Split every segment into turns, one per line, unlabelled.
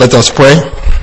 Let us pray.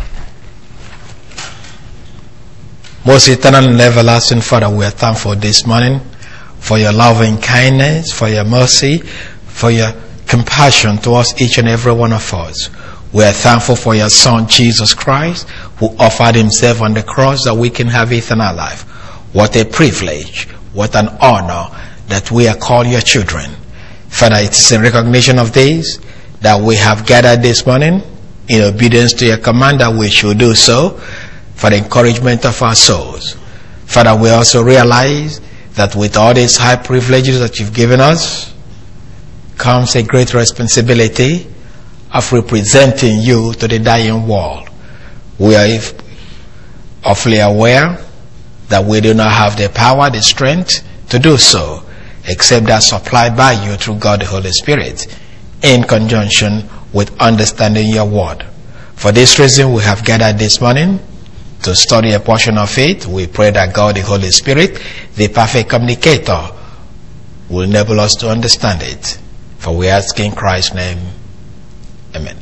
Most eternal and everlasting Father, we are thankful this morning for your loving kindness, for your mercy, for your compassion towards each and every one of us. We are thankful for your Son, Jesus Christ, who offered himself on the cross that we can have eternal life. What a privilege, what an honor that we are called your children. Father, it is in recognition of this that we have gathered this morning in obedience to your command that we should do so for the encouragement of our souls. Father, we also realize that with all these high privileges that you've given us comes a great responsibility of representing you to the dying world. We are awfully aware that we do not have the power, the strength to do so, except that supplied by you through God the Holy Spirit, in conjunction with understanding your word. For this reason, we have gathered this morning to study a portion of it. We pray that God the Holy Spirit, the perfect communicator, will enable us to understand it. For we ask in Christ's name. Amen.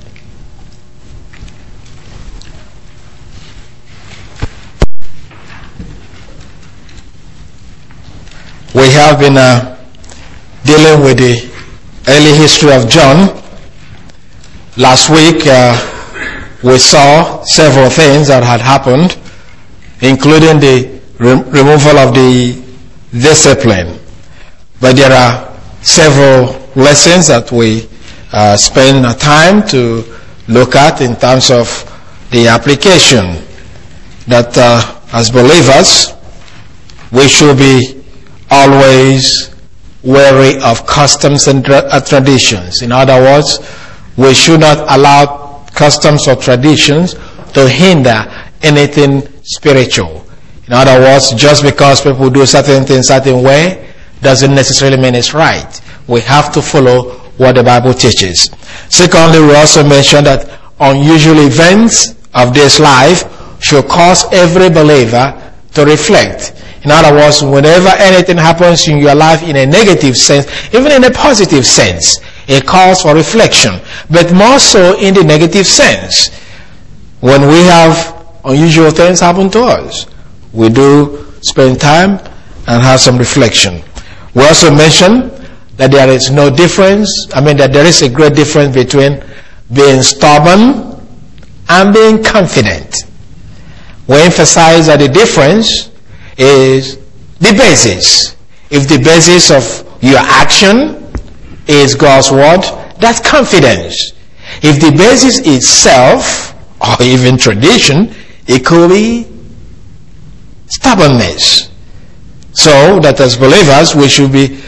We have been dealing with the early history of John. Last week we saw several things that had happened, including the removal of the discipline. But there are several lessons that we spend time to look at in terms of the application that as believers we should be always wary of customs and traditions. In other words, we should not allow customs or traditions to hinder anything spiritual. In other words, just because people do certain things certain way doesn't necessarily mean it's right. We have to follow what the Bible teaches. Secondly, we also mentioned that unusual events of this life should cause every believer to reflect. In other words, whenever anything happens in your life in a negative sense, even in a positive sense, it calls for reflection. But more so in the negative sense. When we have unusual things happen to us, we do spend time and have some reflection. We also mentioned that there is no difference, that there is a great difference between being stubborn and being confident. We emphasize that the difference is the basis. If the basis of your action is God's word, that's confidence. If the basis is self or even tradition, it could be stubbornness. So that as believers we should be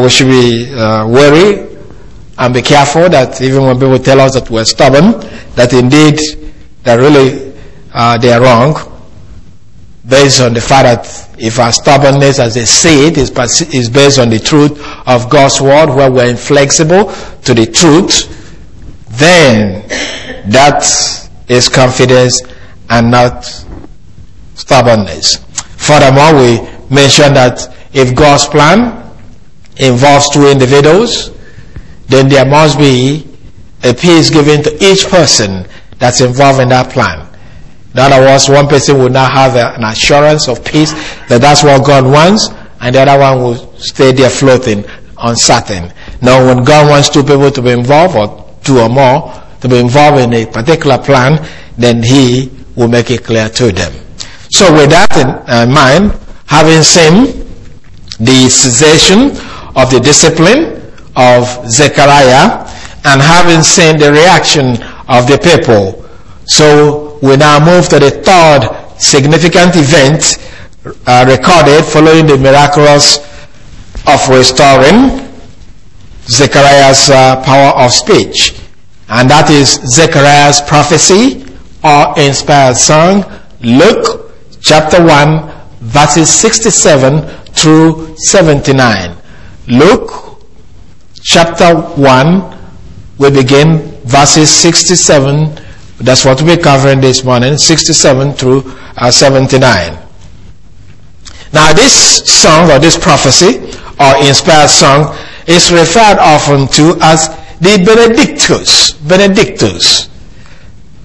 wary and be careful that even when people tell us that we're stubborn, that indeed that really they are wrong, based on the fact that if our stubbornness, as they say it, is based on the truth of God's word, where we're inflexible to the truth, then that is confidence and not stubbornness. Furthermore, we mentioned that if God's plan involves two individuals, then there must be a peace given to each person that's involved in that plan. In other words, one person will not have an assurance of peace that that's what God wants, and the other one will stay there floating, uncertain. Now, when God wants two people to be involved, or two or more, to be involved in a particular plan, then He will make it clear to them. So with that in mind, having seen the cessation of the discipline of Zechariah, and having seen the reaction of the people, so we now move to the third significant event recorded following the miracles of restoring Zechariah's power of speech. And that is Zechariah's prophecy or inspired song, Luke chapter 1, verses 67 through 79. Luke chapter 1, we begin verses 67. That's what we're covering this morning, 67 through 79. Now this song or this prophecy or inspired song is referred often to as the Benedictus. Benedictus.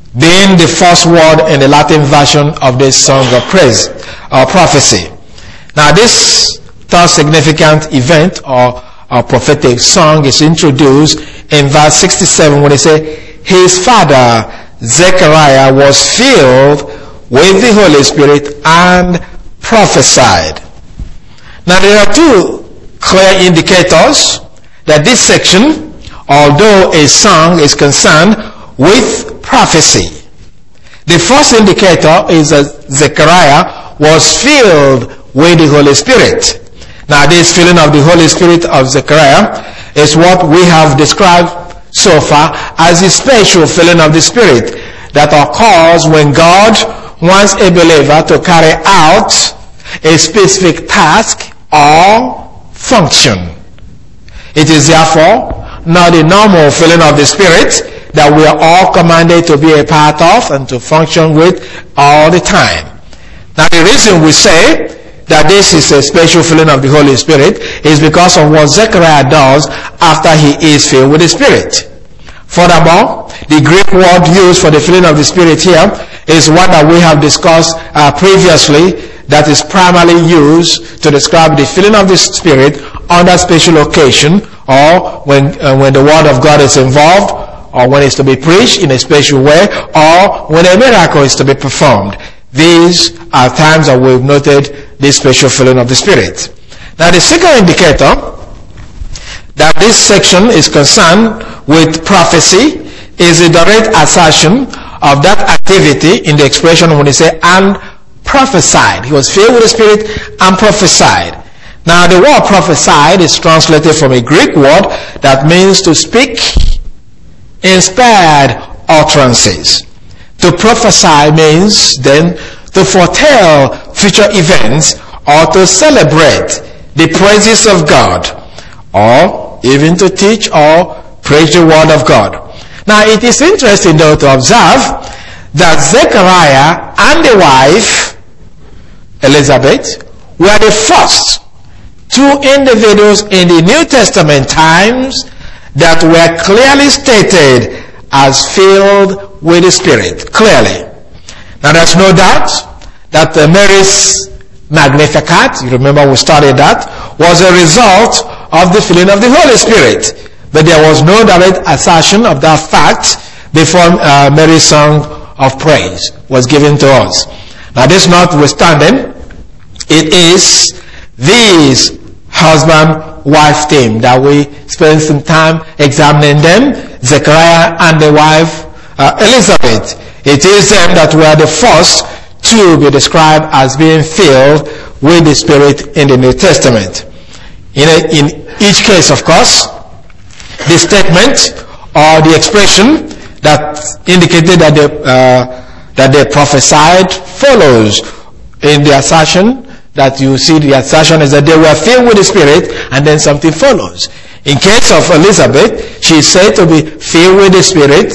being the first word in the Latin version of this song of praise or prophecy. Now this third significant event or prophetic song is introduced in verse 67 when they say, his father Zechariah was filled with the Holy Spirit and prophesied. Now there are two clear indicators that this section, although a song, is concerned with prophecy. The first indicator is that Zechariah was filled with the Holy Spirit. Now this filling of the Holy Spirit of Zechariah is what we have described so far as the special filling of the Spirit that occurs when God wants a believer to carry out a specific task or function. It is therefore not the normal filling of the Spirit that we are all commanded to be a part of and to function with all the time. Now the reason we say that this is a special filling of the Holy Spirit is because of what Zechariah does after he is filled with the Spirit. Furthermore, the Greek word used for the filling of the Spirit here is one that we have discussed previously, that is primarily used to describe the filling of the Spirit under special occasion, or when the Word of God is involved, or when it's to be preached in a special way, or when a miracle is to be performed. These are times that we've noted this special filling of the Spirit. Now the second indicator that this section is concerned with prophecy is a direct assertion of that activity in the expression when they say, and prophesied. He was filled with the Spirit and prophesied. Now the word prophesied is translated from a Greek word that means to speak inspired utterances. To prophesy means then to foretell future events or to celebrate the praises of God, or even to teach or preach the word of God. Now it is interesting though to observe that Zechariah and the wife Elizabeth were the first two individuals in the New Testament times that were clearly stated as filled with the Spirit. Clearly. Now there's no doubt that Mary's Magnificat, you remember we studied that, was a result of the filling of the Holy Spirit. But there was no direct assertion of that fact before Mary's song of praise was given to us. Now this notwithstanding, it is this husband-wife team that we spend some time examining them, Zechariah and the wife Elizabeth. It is them that were the first to be described as being filled with the Spirit in the New Testament. In each case, of course, the statement or the expression that indicated that they prophesied follows in the assertion that you see. The assertion is that they were filled with the Spirit, and then something follows. In case of Elizabeth, she is said to be filled with the Spirit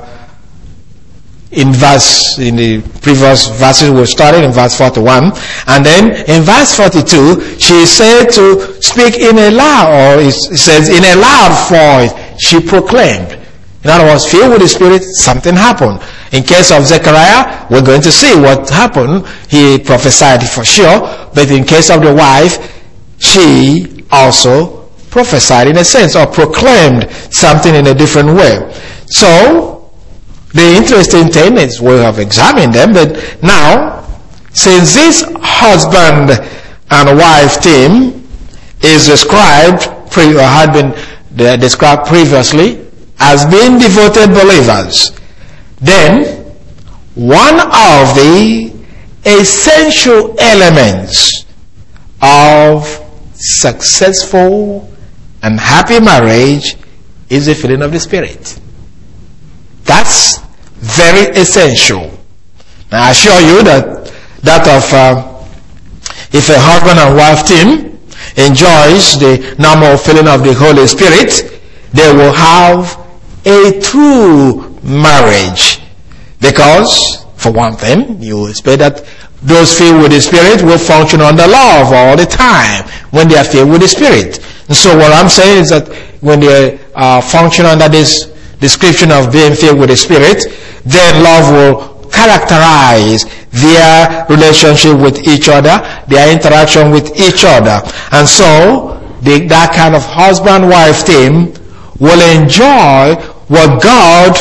in the previous verses we started in verse 41, and then in verse 42 she is said to speak in a loud, or it says in a loud voice she proclaimed. In other words, filled with the Spirit, something happened. In case of Zechariah, we're going to see what happened. He prophesied for sure, but in case of the wife, she also prophesied in a sense, or proclaimed something in a different way. So the interesting thing is we have examined them, but now, since this husband and wife team is described, or had been described previously as being devoted believers, then one of the essential elements of successful and happy marriage is the filling of the Spirit. That's very essential. Now I assure you that if a husband and wife team enjoys the normal filling of the Holy Spirit, they will have a true marriage. Because, for one thing, you expect that those filled with the Spirit will function under love all the time when they are filled with the Spirit. And so what I'm saying is that when they function under this description of being filled with the Spirit, then love will characterize their relationship with each other, their interaction with each other. And so, that kind of husband-wife team will enjoy what God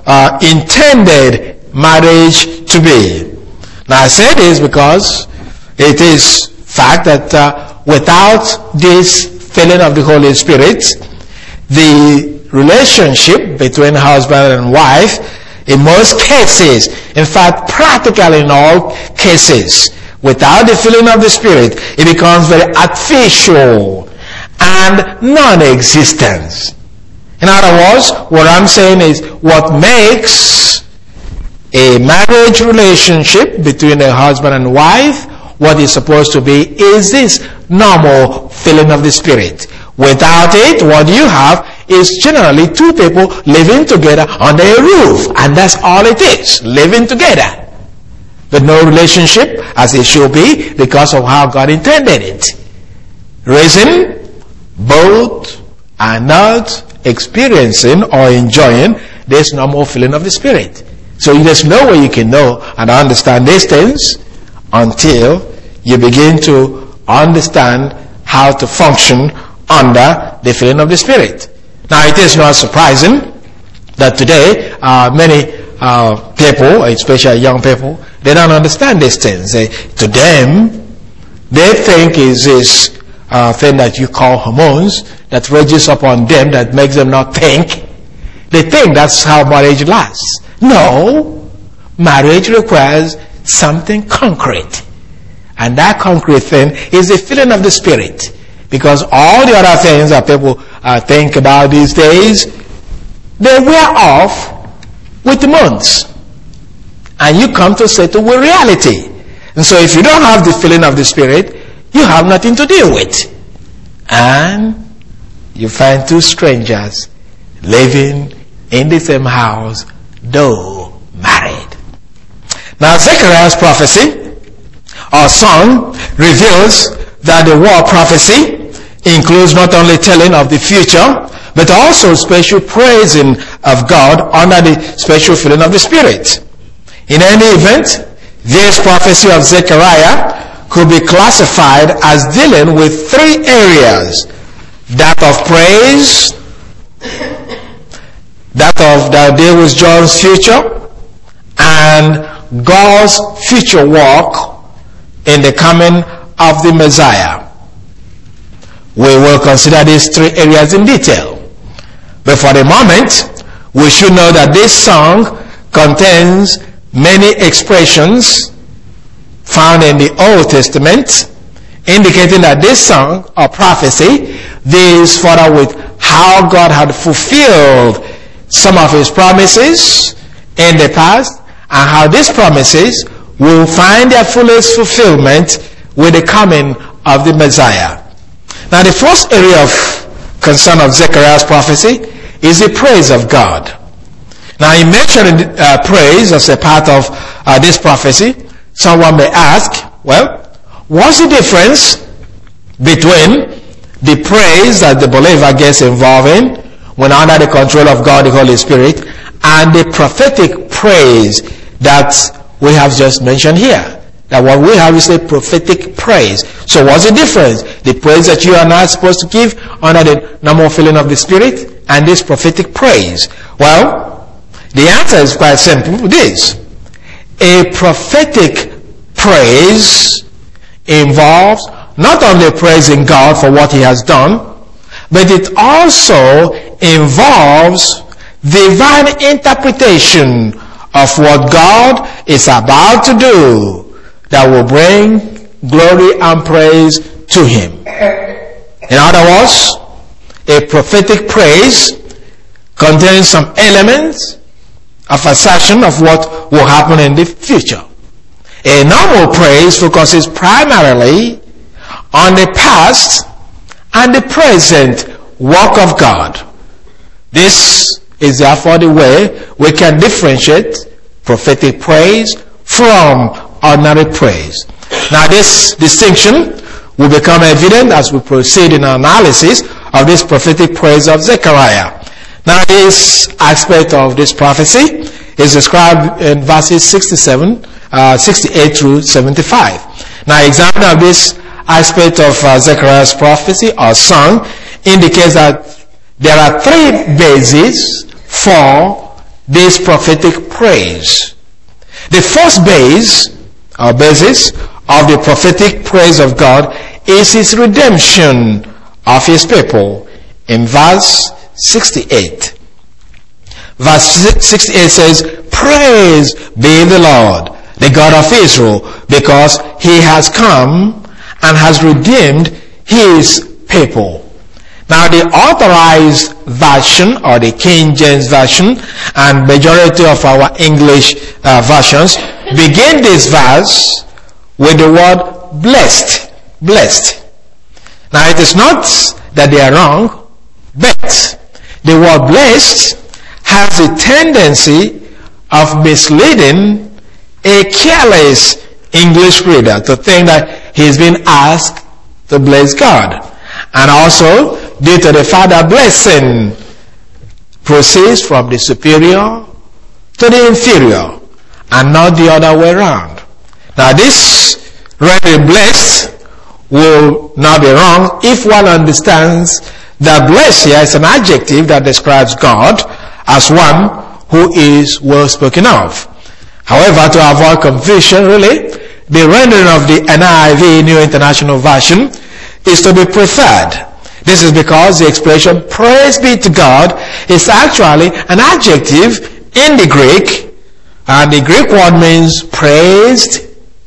intended marriage to be. Now I say this because it is fact that without this filling of the Holy Spirit, the relationship between husband and wife, in most cases, in fact practically in all cases, without the filling of the Spirit, it becomes very artificial and non-existent. In other words, what I'm saying is what makes a marriage relationship between a husband and wife what is supposed to be is this normal filling of the Spirit. Without it, what you have is generally two people living together under a roof, and that's all it is, living together. But no relationship as it should be because of how God intended it. Reason, both are not experiencing or enjoying this normal feeling of the Spirit. So there's no way you can know and understand these things until you begin to understand how to function under the feeling of the Spirit. Now it is not surprising that today many people, especially young people, they don't understand these things. To them, they think is this thing that you call hormones that rages upon them that makes them not think. They think that's how marriage lasts. No, marriage requires something concrete. And that concrete thing is the filling of the Spirit. Because all the other things that people think about these days, they wear off with months. And you come to settle with reality. And so if you don't have the filling of the Spirit, you have nothing to deal with. And you find two strangers living in the same house, though married. Now Zechariah's prophecy or song reveals that the word prophecy includes not only telling of the future, but also special praising of God under the special filling of the Spirit. In any event, this prophecy of Zechariah could be classified as dealing with three areas: that of praise, that of that there was John's future, and God's future work in the coming of the Messiah. We will consider these three areas in detail. But for the moment, we should know that this song contains many expressions found in the Old Testament, indicating that this song or prophecy deals further with how God had fulfilled some of his promises in the past, and how these promises will find their fullest fulfillment with the coming of the Messiah. Now the first area of concern of Zechariah's prophecy is the praise of God. Now he mentioned praise as a part of this prophecy. Someone may ask, well, what's the difference between the praise that the believer gets involved in when under the control of God the Holy Spirit, and the prophetic praise that we have just mentioned here? That what we have is a prophetic praise. So what's the difference? The praise that you and I are supposed to give under the normal filling of the Spirit and this prophetic praise. Well, the answer is quite simple. This: a prophetic praise involves not only praising God for what he has done, but it also involves divine interpretation of what God is about to do that will bring glory and praise to him. In other words, a prophetic praise contains some elements of assertion of what will happen in the future. A normal praise focuses primarily on the past and the present work of God. This is therefore the way we can differentiate prophetic praise from ordinary praise. Now this distinction will become evident as we proceed in our analysis of this prophetic praise of Zechariah. Now this aspect of this prophecy is described in verses 68 through 75. Now examine of this aspect of Zechariah's prophecy or song indicates that there are three bases for this prophetic praise. The first base or basis of the prophetic praise of God is his redemption of his people in verse 68. Verse 68 says, "Praise be the Lord, the God of Israel, because he has come and has redeemed his people." Now the authorized version or the King James version and majority of our English versions begin this verse with the word blessed. Blessed. Now it is not that they are wrong, but the word blessed has a tendency of misleading a careless English reader to think that he's been asked to bless God. And also, due to the fact that blessing proceeds from the superior to the inferior and not the other way around. Now this rendering blessed will not be wrong if one understands that blessed here is an adjective that describes God as one who is well spoken of. However, to avoid confusion, really, the rendering of the NIV, New International Version, is to be preferred. This is because the expression praise be to God is actually an adjective in the Greek, and the Greek word means praised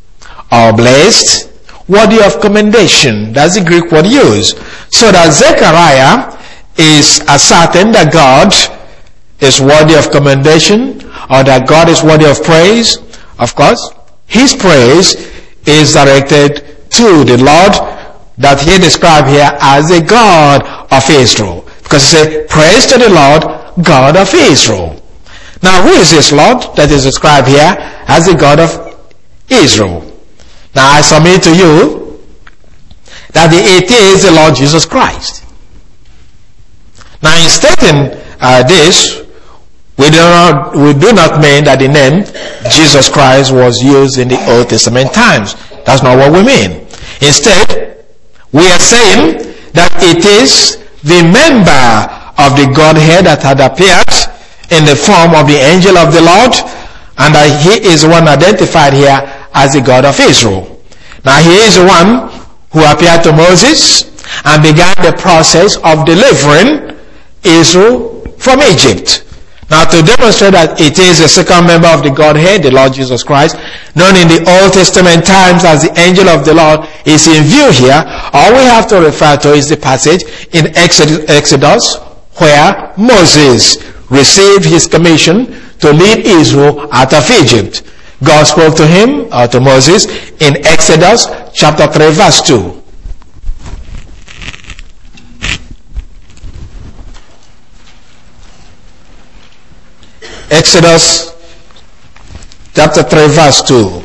or blessed, worthy of commendation. That's the Greek word used. So that Zechariah is asserting that God is worthy of commendation or that God is worthy of praise. Of course, his praise is directed to the Lord that he described here as the God of Israel. Because he said, praise to the Lord, God of Israel. Now, who is this Lord that is described here as the God of Israel? Now, I submit to you that it is the Lord Jesus Christ. Now, in stating this, we do not mean that the name Jesus Christ was used in the Old Testament times. That's not what we mean. Instead, we are saying that it is the member of the Godhead that had appeared in the form of the angel of the Lord, and that he is the one identified here as the God of Israel. Now he is the one who appeared to Moses and began the process of delivering Israel from Egypt. Now to demonstrate that it is the second member of the Godhead, the Lord Jesus Christ, known in the Old Testament times as the angel of the Lord, is in view here, all we have to refer to is the passage in Exodus where Moses received his commission to lead Israel out of Egypt. God spoke to him, or to Moses, in Exodus chapter 3 verse 2. Exodus chapter 3 verse 2.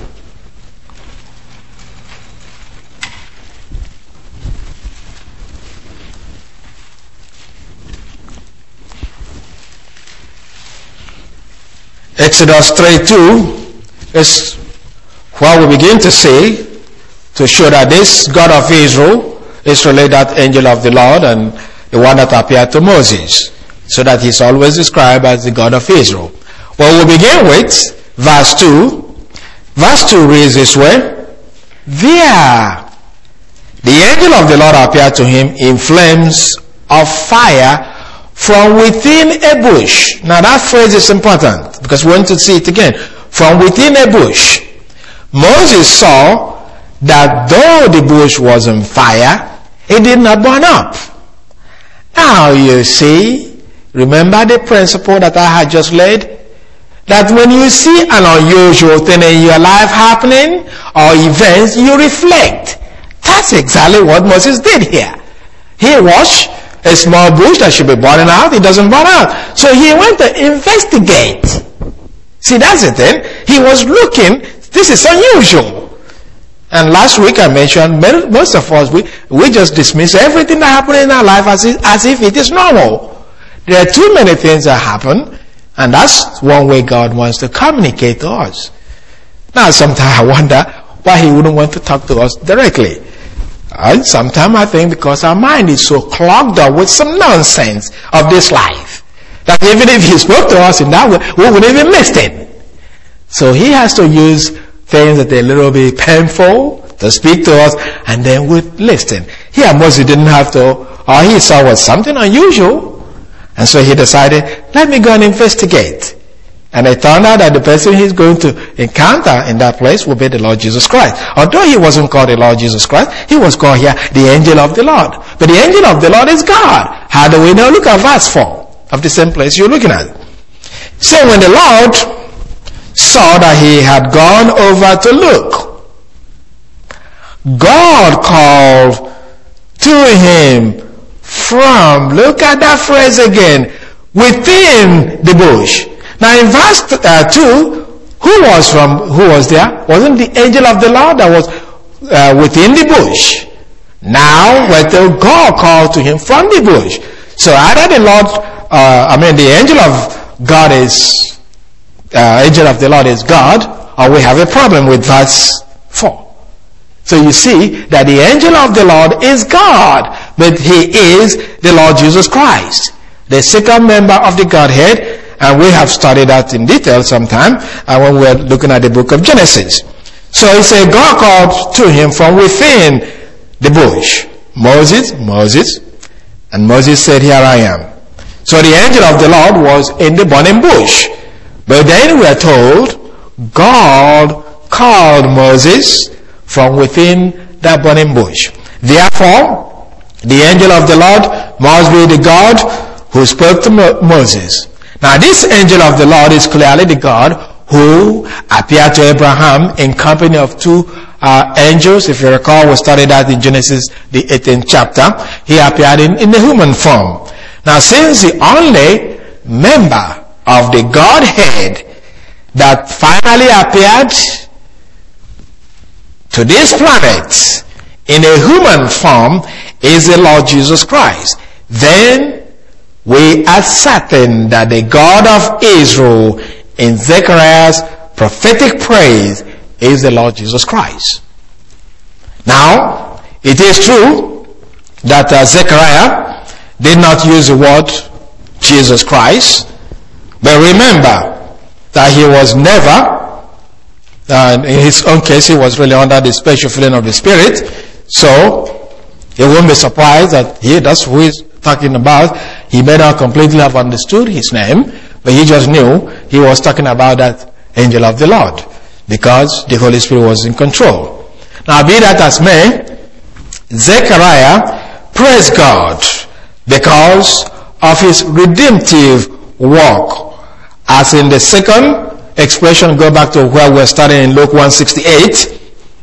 Exodus 3:2 is where we begin to see, to show that this God of Israel is really that angel of the Lord and the one that appeared to Moses, so that he's always described as the God of Israel. Well, we begin with verse 2. Verse 2 reads this way: There, the angel of the Lord appeared to him in flames of fire from within a bush. Now that phrase is important because we want to see it again. From within a bush. Moses saw that though the bush was on fire, it did not burn up. Now you see, remember the principle that I had just laid? That when you see an unusual thing in your life happening or events, you reflect. That's exactly what Moses did here. He watched a small bush that should be burning out. It doesn't burn out. So he went to investigate. See, that's the thing. He was looking. This is unusual. And last week I mentioned most of us, we just dismiss everything that happens in our life as if it is normal. There are too many things that happen, and that's one way God wants to communicate to us. Now, sometimes I wonder why he wouldn't want to talk to us directly. And sometimes I think because our mind is so clogged up with some nonsense of this life, that even if he spoke to us in that way, we wouldn't even listen. So he has to use things that are a little bit painful to speak to us, and then we'd listen. Here Moses didn't have to, all he saw was something unusual, and so he decided, let me go and investigate. And it turned out that the person he's going to encounter in that place will be the Lord Jesus Christ. Although he wasn't called the Lord Jesus Christ, he was called here the angel of the Lord. But the angel of the Lord is God. How do we know? Look at verse 4 of the same place you're looking at. So when the Lord saw that he had gone over to look, God called to him from, look at that phrase again, within the bush. Now in verse 2, who was there? Wasn't the angel of the Lord that was within the bush? Now, God called to him from the bush. So either the angel of God is, angel of the Lord is God, or we have a problem with verse 4. So you see that the angel of the Lord is God, but he is the Lord Jesus Christ, the second member of the Godhead. And we have studied that in detail sometime when we were looking at the book of Genesis. So he said, God called to him from within the bush, Moses. And Moses said, here I am. So the angel of the Lord was in the burning bush. But then we are told, God called Moses from within that burning bush. Therefore, the angel of the Lord must be the God who spoke to Moses. Now this angel of the Lord is clearly the God who appeared to Abraham in company of two angels. If you recall, we studied that in Genesis, the 18th chapter. He appeared in the human form. Now since the only member of the Godhead that finally appeared to this planet in a human form is the Lord Jesus Christ, then we are certain that the God of Israel in Zechariah's prophetic praise is the Lord Jesus Christ. Now, it is true that Zechariah did not use the word Jesus Christ, but remember that he was never, in his own case, he was really under the special filling of the Spirit, so you won't be surprised that that's who he's talking about. He may not completely have understood his name, but he just knew he was talking about that angel of the Lord, because the Holy Spirit was in control. Now, be that as may, Zechariah praised God because of his redemptive work. As in the second expression, go back to where we're starting in Luke 1:68.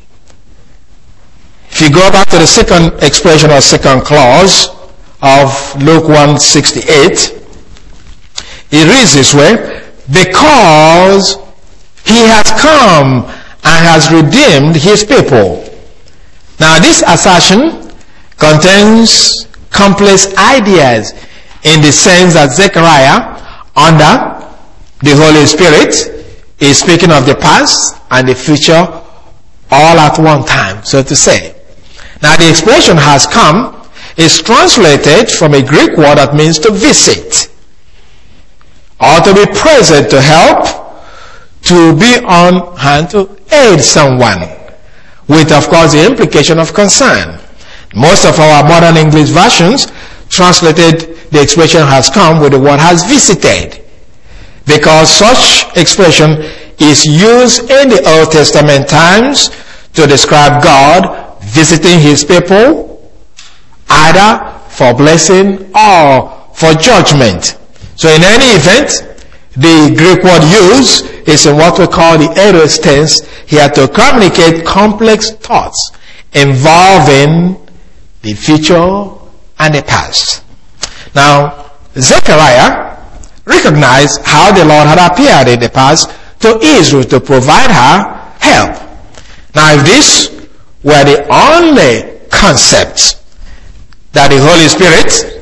If you go back to the second expression or second clause of Luke 1:68, it reads this way: because he has come and has redeemed his people. Now this assertion contains complex ideas in the sense that Zechariah, under the Holy Spirit, is speaking of the past and the future all at one time, so to say. Now the expression has come is translated from a Greek word that means to visit, or to be present, to help, to be on hand, to aid someone, with of course the implication of concern. Most of our modern English versions translated the expression has come with the word has visited, because such expression is used in the Old Testament times to describe God visiting his people, either for blessing or for judgment. So in any event, the Greek word used is in what we call the aorist tense here to communicate complex thoughts involving the future and the past. Now, Zechariah recognized how the Lord had appeared in the past to Israel to provide her help. Now, if this were the only concept that the Holy Spirit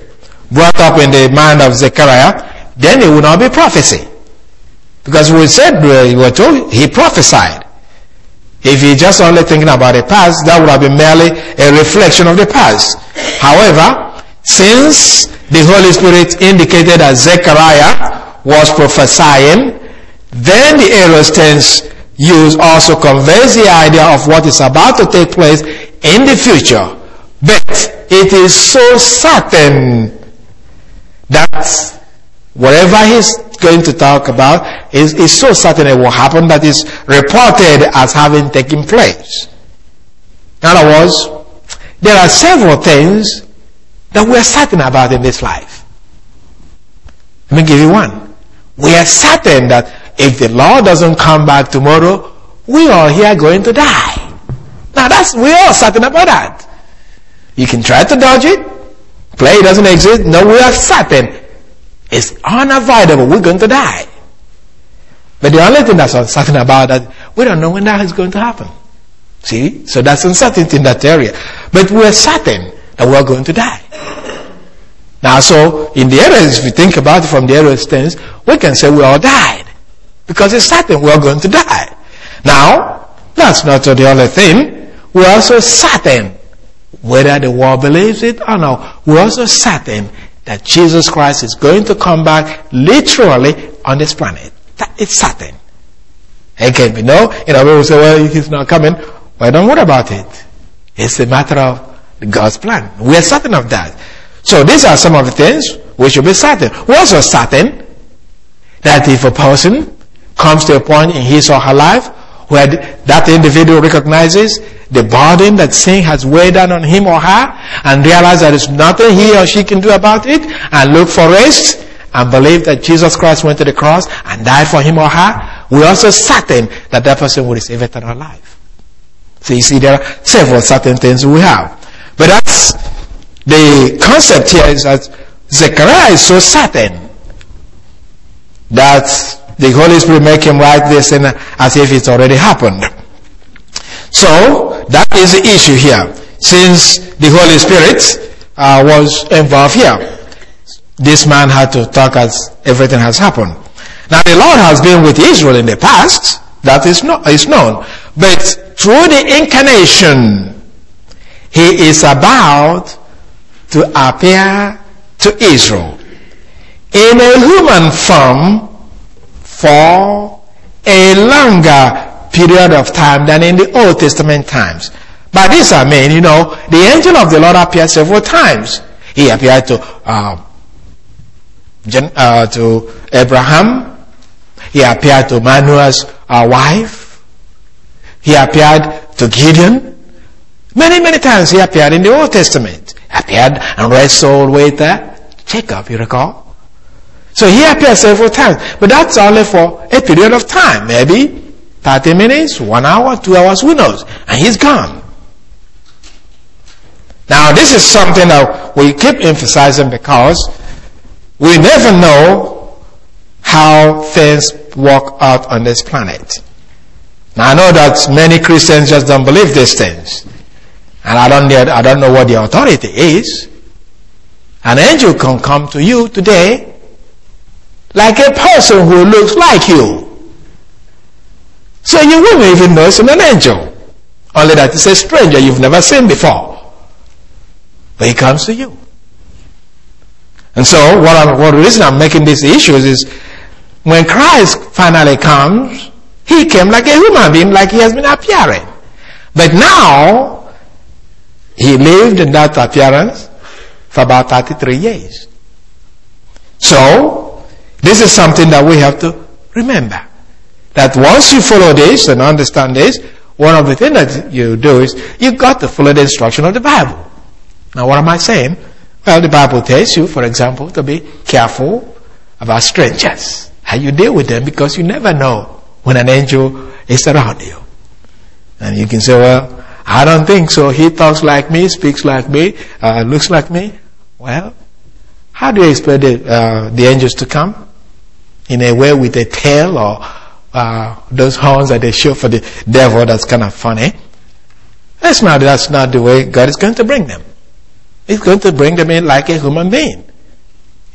brought up in the mind of Zechariah, then it would not be prophecy. Because we were told he prophesied. If he just only thinking about the past, that would have been merely a reflection of the past. However, since the Holy Spirit indicated that Zechariah was prophesying, then the aorist tense use also conveys the idea of what is about to take place in the future. But it is so certain that whatever he's going to talk about is so certain it will happen that is reported as having taken place. In other words, there are several things that we are certain about in this life. Let me give you one. We are certain that if the Lord doesn't come back tomorrow, we are here going to die. Now we're all certain about that. You can try to dodge it, play it doesn't exist. No, we are certain. It's unavoidable. We're going to die. But the only thing that's uncertain about that, we don't know when that is going to happen. See? So that's uncertainty in that area. But we're certain that we're going to die. Now, so in the areas, if you think about it from the areas stance, we can say we all died. Because it's certain we're going to die. Now, that's not the only thing. We're also certain, whether the world believes it or not, we're also certain that Jesus Christ is going to come back literally on this planet. It's certain. It can be no. People say, well, he's not coming. Well, don't worry about it. It's a matter of God's plan. We are certain of that. So these are some of the things we should be certain. We're also certain that if a person comes to a point in his or her life where that individual recognizes the burden that sin has weighed down on him or her and realize that there's nothing he or she can do about it and look for rest and believe that Jesus Christ went to the cross and died for him or her, we're also certain that that person will receive eternal life. So you see, there are several certain things we have. But that's the concept here, is that Zechariah is so certain that the Holy Spirit make him write this in as if it's already happened. So that is the issue here. Since the Holy Spirit was involved here, this man had to talk as everything has happened. Now the Lord has been with Israel in the past, that is known. But through the incarnation, he is about to appear to Israel in a human form for a longer period of time than in the Old Testament times. By this I mean, the angel of the Lord appeared several times. He appeared to Abraham. He appeared to Manoah's wife. He appeared to Gideon. Many, many times he appeared in the Old Testament. Appeared and wrestled with Jacob, you recall? So he appeared several times. But that's only for a period of time. Maybe 30 minutes, 1 hour, 2 hours, who knows? And he's gone. Now this is something that we keep emphasizing because we never know how things work out on this planet. Now I know that many Christians just don't believe these things. And I don't know what the authority is. An angel can come to you today like a person who looks like you. So you wouldn't even know it's an angel. Only that it's a stranger you've never seen before. But he comes to you. And so what the reason I'm making these issues is when Christ finally comes, he came like a human being, like he has been appearing. But now, he lived in that appearance for about 33 years. So, this is something that we have to remember. That once you follow this and understand this, one of the things that you do is you've got to follow the instruction of the Bible. Now what am I saying? Well, the Bible tells you, for example, to be careful about strangers. How you deal with them, because you never know when an angel is around you. And you can say, well, I don't think so. He talks like me, speaks like me, looks like me. Well, how do you expect the angels to come? In a way with a tail or those horns that they show for the devil? That's kind of funny. That's not the way God is going to bring them. He's going to bring them in like a human being.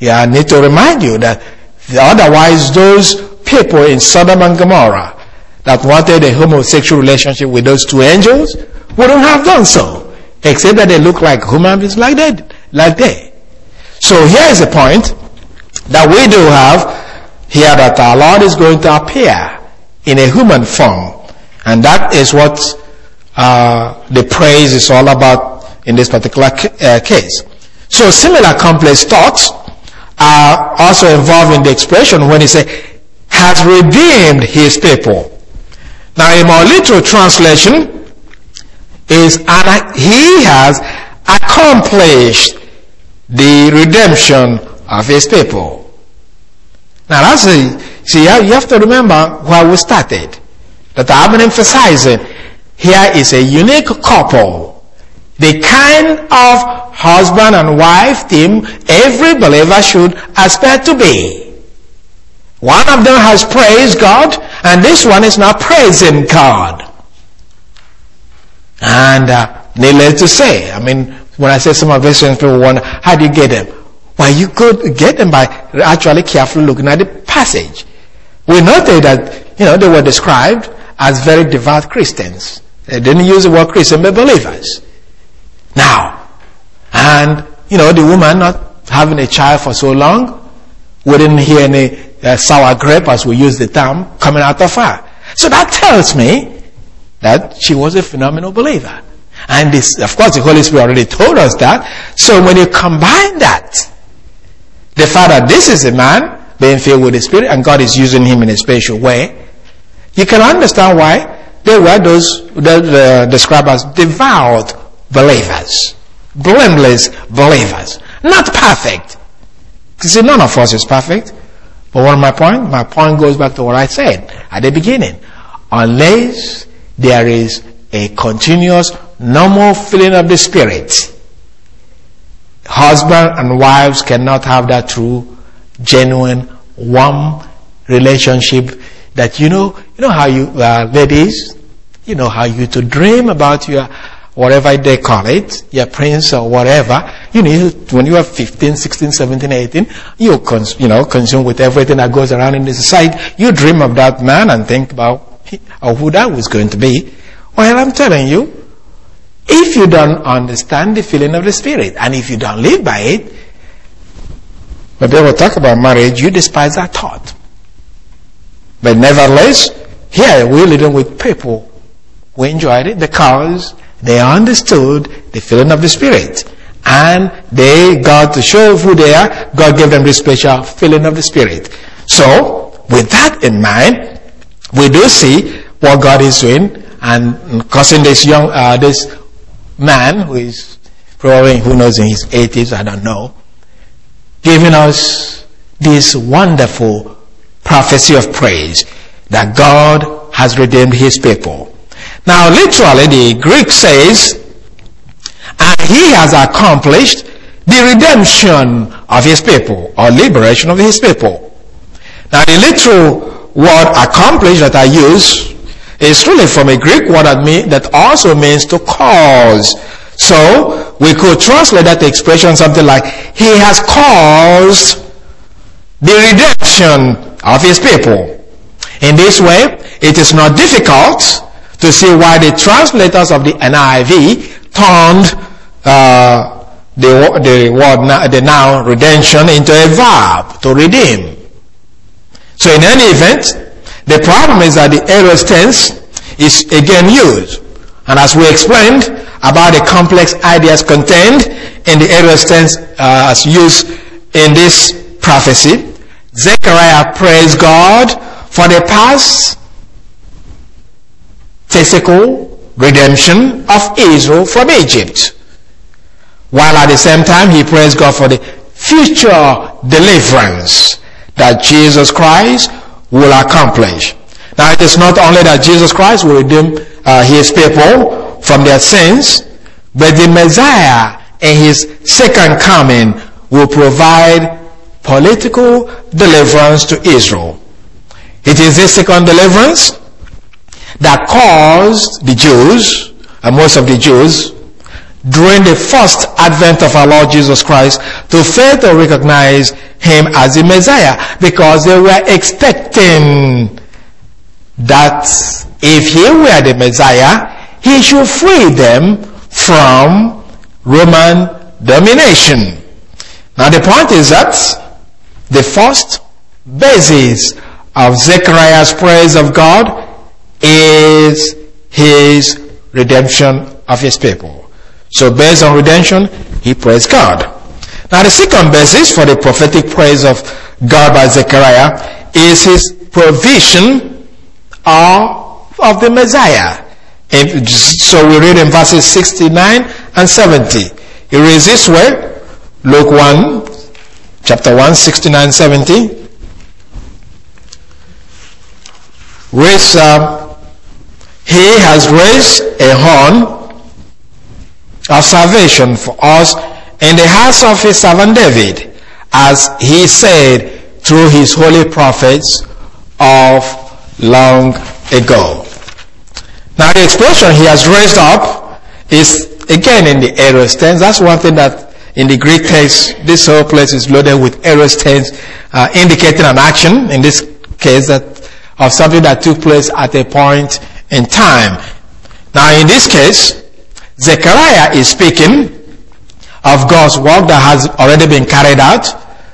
I need to remind you that otherwise those people in Sodom and Gomorrah that wanted a homosexual relationship with those two angels wouldn't have done so, except that they look like human beings like they. So here is the point that we do have here, that our Lord is going to appear in a human form, and that is what the praise is all about in this particular case. So similar complex thoughts are also involved in the expression when he says, has redeemed his people. Now a more literal translation is, he has accomplished the redemption of his people. Now that's you have to remember where we started, that I've been emphasizing here is a unique couple, the kind of husband and wife team every believer should aspire to be. One of them has praised God, and this one is now praising God. And needless to say, I mean, when I say some of these things, people wonder, how do you get them? Well, you could get them by actually carefully looking at the passage. We noted that, they were described as very devout Christians. They didn't use the word Christian, but believers. Now, and, the woman not having a child for so long, we didn't hear any sour grape, as we use the term, coming out of her. So that tells me that she was a phenomenal believer. And this, of course, the Holy Spirit already told us that. So when you combine that, the fact that this is a man being filled with the Spirit and God is using him in a special way, you can understand why they were those described as devout believers, blameless believers, not perfect. You see, none of us is perfect. But what is my point? My point goes back to what I said at the beginning. Unless there is a continuous, normal filling of the Spirit, husband and wives cannot have that true, genuine, warm relationship that you know how you, ladies, you know how you to dream about your, whatever they call it, your prince or whatever. When you are 15, 16, 17, 18, you consumed with everything that goes around in the society. You dream of that man and think about who that was going to be. Well, I'm telling you, if you don't understand the feeling of the Spirit, and if you don't live by it, when people talk about marriage, you despise that thought. But nevertheless, here we're living with people who enjoyed it because they understood the feeling of the Spirit. And they got to show who they are. God gave them this special feeling of the Spirit. So, with that in mind, we do see what God is doing and causing this this man who is probably, who knows, in his 80s, I don't know, giving us this wonderful prophecy of praise that God has redeemed his people. Now, literally, the Greek says, and he has accomplished the redemption of his people, or liberation of his people. Now, the literal word accomplish that I use is really from a Greek word that also means to cause. So, we could translate that expression something like, he has caused the redemption of his people. In this way, it is not difficult to see why the translators of the NIV turned the noun redemption into a verb, to redeem. So in any event, the problem is that the aorist tense is again used. And as we explained about the complex ideas contained in the aorist tense as used in this prophecy, Zechariah praised God for the past physical redemption of Israel from Egypt, while at the same time he praised God for the future deliverance that Jesus Christ will accomplish. Now, it is not only that Jesus Christ will redeem his people from their sins, but the Messiah in his second coming will provide political deliverance to Israel. It is this second deliverance that caused the Jews, and most of the Jews, during the first advent of our Lord Jesus Christ to fail to recognize him as the Messiah, because they were expecting that if he were the Messiah, he should free them from Roman domination. Now the point is that the first basis of Zechariah's praise of God is his redemption of his people. So based on redemption, he praised God. Now the second basis for the prophetic praise of God by Zechariah is his provision of the Messiah. So we read in verses 69 and 70. It reads this way, Luke 1, chapter 1, 69, 70. He has raised a horn of salvation for us in the house of his servant David, as he said through his holy prophets of long ago. Now the expression he has raised up is again in the aorist tense. That's one thing that in the Greek text, this whole place is loaded with aorist tense, indicating an action, in this case that of something that took place at a point in time. Now in this case, Zechariah is speaking of God's work that has already been carried out,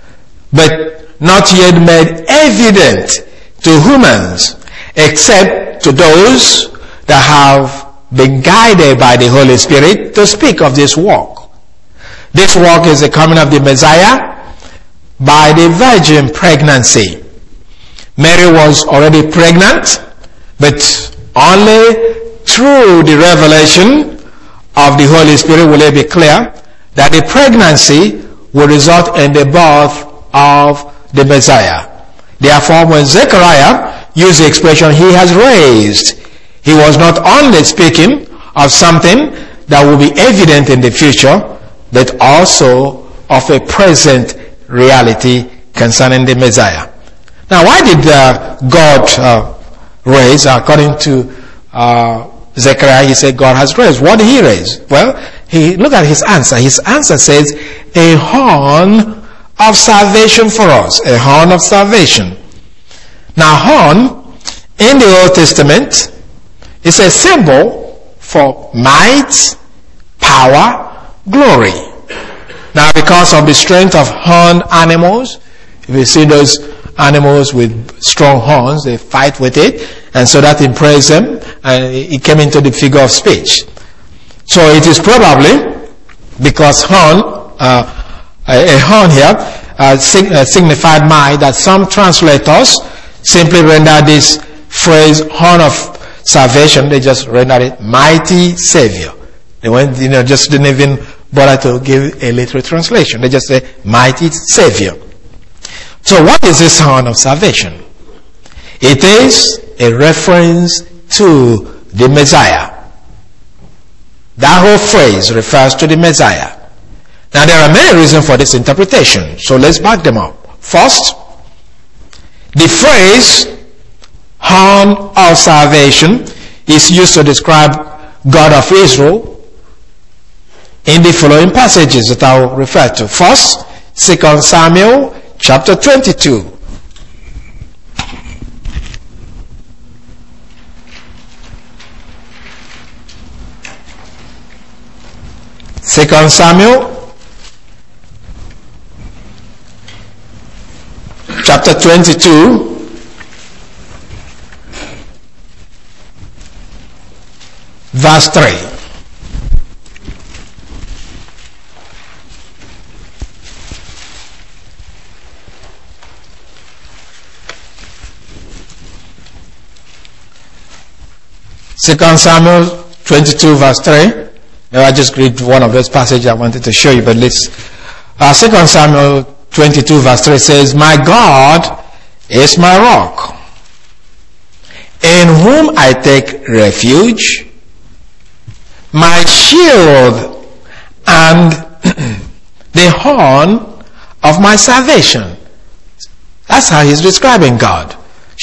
but not yet made evident to humans, except to those that have been guided by the Holy Spirit to speak of this work. This work is the coming of the Messiah by the virgin pregnancy. Mary was already pregnant, but only through the revelation of the Holy Spirit will it be clear that the pregnancy will result in the birth of the Messiah. Therefore, when Zechariah used the expression he has raised, he was not only speaking of something that will be evident in the future, but also of a present reality concerning the Messiah. Now, why did God raise? According to Zechariah, he said God has raised. What did he raise? Well, look at his answer. His answer says, a horn of salvation for us. A horn of salvation. Now, horn in the Old Testament is a symbol for might, power, glory. Now, because of the strength of horned animals, if you see those animals with strong horns, they fight with it, and so that impressed them, and it came into the figure of speech. So it is probably because a horn here signified might, that some translators simply render this phrase horn of salvation, they just rendered it mighty Savior. They went, just didn't even bother to give a literal translation. They just say mighty Savior. So what is this horn of salvation? It is a reference to the Messiah. That whole phrase refers to the Messiah. Now there are many reasons for this interpretation, so let's back them up. First, the phrase horn of salvation is used to describe God of Israel in the following passages that I will refer to. First, 2 Samuel chapter 22. Second Samuel chapter 22 verse 3. Second Samuel 22 verse 3. Now I just read one of those passages I wanted to show you, but let's 2 Samuel 22 verse 3 says, my God is my rock, in whom I take refuge, my shield, and the horn of my salvation. That's how he's describing God.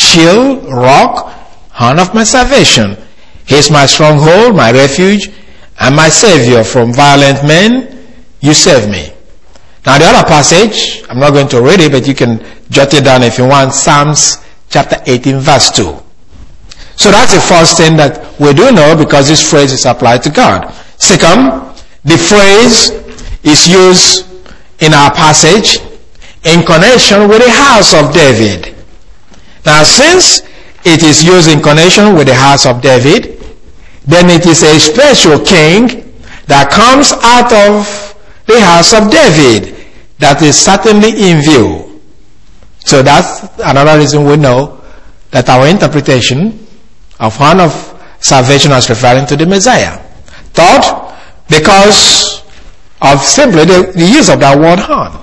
Shield, rock, horn of my salvation. He is my stronghold, my refuge, and my Savior. From violent men, you save me. Now the other passage, I'm not going to read it, but you can jot it down if you want. Psalms chapter 18, verse 2. So that's the first thing that we do know, because this phrase is applied to God. Second, the phrase is used in our passage in connection with the house of David. Now, since it is used in connection with the house of David, then it is a special king that comes out of the house of David that is certainly in view. So that's another reason we know that our interpretation of horn of salvation is referring to the Messiah. Third, because of simply the use of that word horn.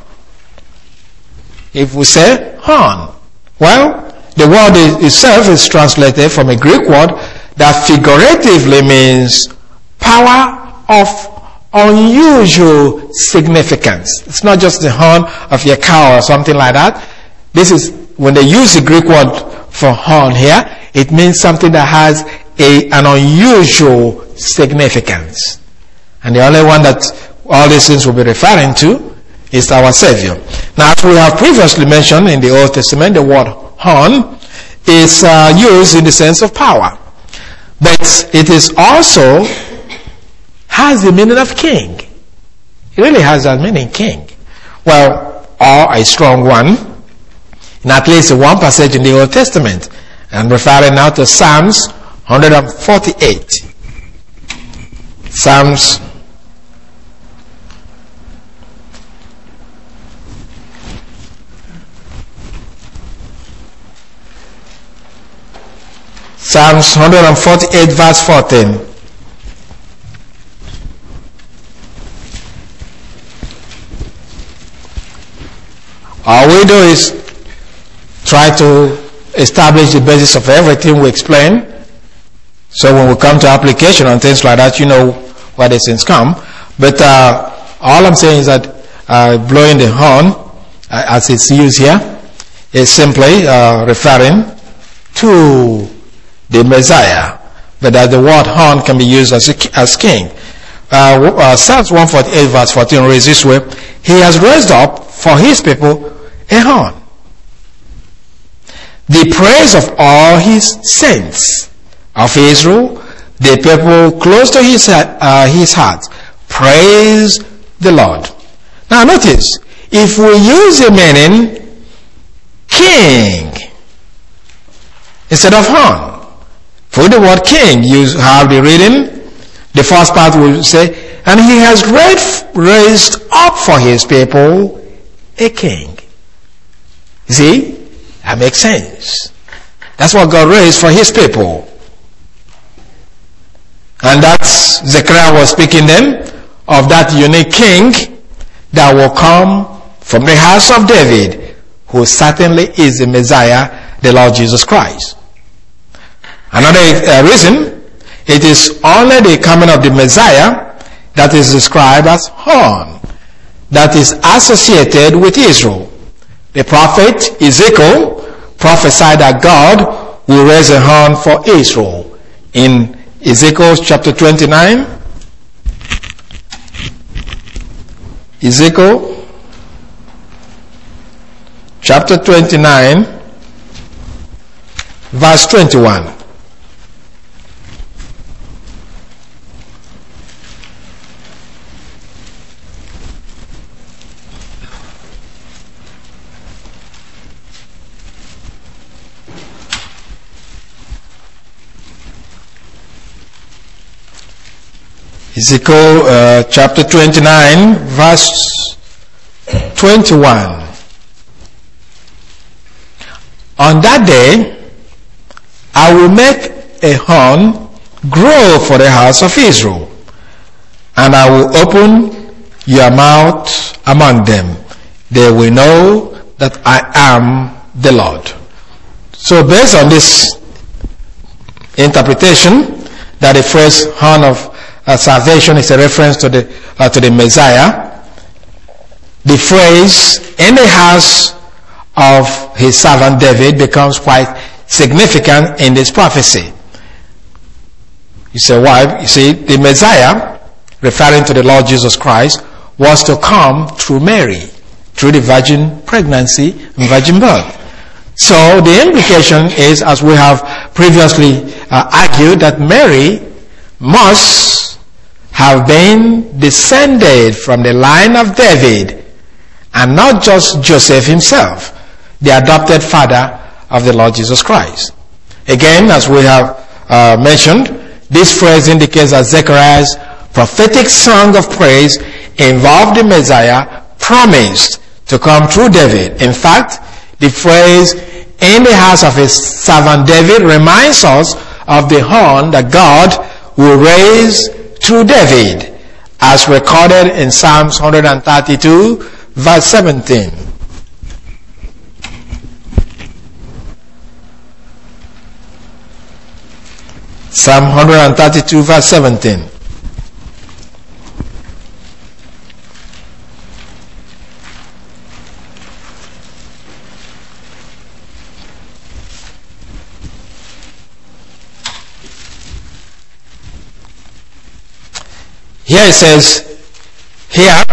If we say horn, well, the word itself is translated from a Greek word that figuratively means power of unusual significance. It's not just the horn of your cow or something like that. This is, when they use the Greek word for horn here, it means something that has an unusual significance. And the only one that all these things will be referring to is our Savior. Now, as we have previously mentioned in the Old Testament, the word horn is used in the sense of power. But it is also has the meaning of king. It really has that meaning, king. Well, or a strong one, in at least one passage in the Old Testament. I'm referring now to Psalms 148. Psalms 148 verse 14. All we do is try to establish the basis of everything we explain. So when we come to application and things like that, you know where these things come. But all I'm saying is that blowing the horn, as it's used here, is simply referring to the Messiah. But that the word horn can be used as king. Psalms 148 verse 14 reads this way: He has raised up for his people a horn, the praise of all his saints of Israel, the people close to his heart. Praise the Lord. Now notice, if we use the meaning king instead of horn, for the word king, you have the reading. The first part will say, and he has raised up for his people a king. You see, that makes sense. That's what God raised for his people. And that's, Zechariah was speaking then of that unique king that will come from the house of David, who certainly is the Messiah, the Lord Jesus Christ. Another reason, it is only the coming of the Messiah that is described as horn, that is associated with Israel. The prophet Ezekiel prophesied that God will raise a horn for Israel. In Ezekiel chapter 29, Ezekiel chapter 29, verse 21. Ezekiel chapter 29 verse 21. On that day, I will make a horn grow for the house of Israel, and I will open your mouth among them. They will know that I am the Lord. So based on this interpretation, that the phrase horn of salvation is a reference to the Messiah, the phrase in the house of his servant David becomes quite significant in this prophecy. You say, why? You see, the Messiah referring to the Lord Jesus Christ, was to come through Mary, through the virgin pregnancy and virgin birth. So the implication is, as we have previously argued, that Mary must have been descended from the line of David, and not just Joseph himself, the adopted father of the Lord Jesus Christ. Again, as we have mentioned, this phrase indicates that Zechariah's prophetic song of praise involved the Messiah promised to come through David. In fact, the phrase "in the house of his servant David" reminds us of the horn that God will raise through David, as recorded in Psalms 132 verse 17. Psalm 132 verse 17. Here it says, "Here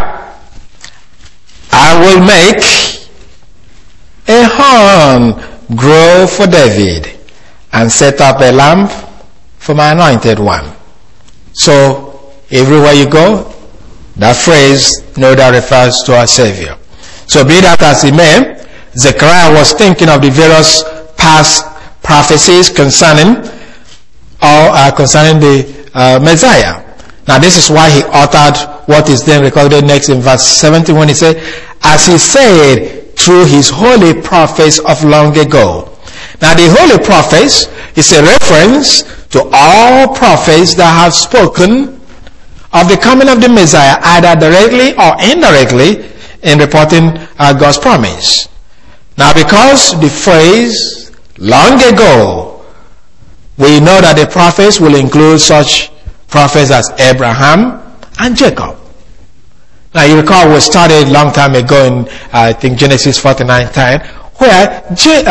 I will make a horn grow for David, and set up a lamp for my anointed one." So everywhere you go, that phrase no doubt refers to our Savior. So be that as it may, Zechariah was thinking of the various past prophecies concerning the Messiah. Now this is why he uttered what is then recorded next in verse 70, when he said, "As he said through his holy prophets of long ago." Now the holy prophets is a reference to all prophets that have spoken of the coming of the Messiah, either directly or indirectly, in reporting God's promise. Now because the phrase "long ago," we know that the prophets will include such prophets as Abraham and Jacob. Now you recall we studied a long time ago in I think Genesis 49:10, where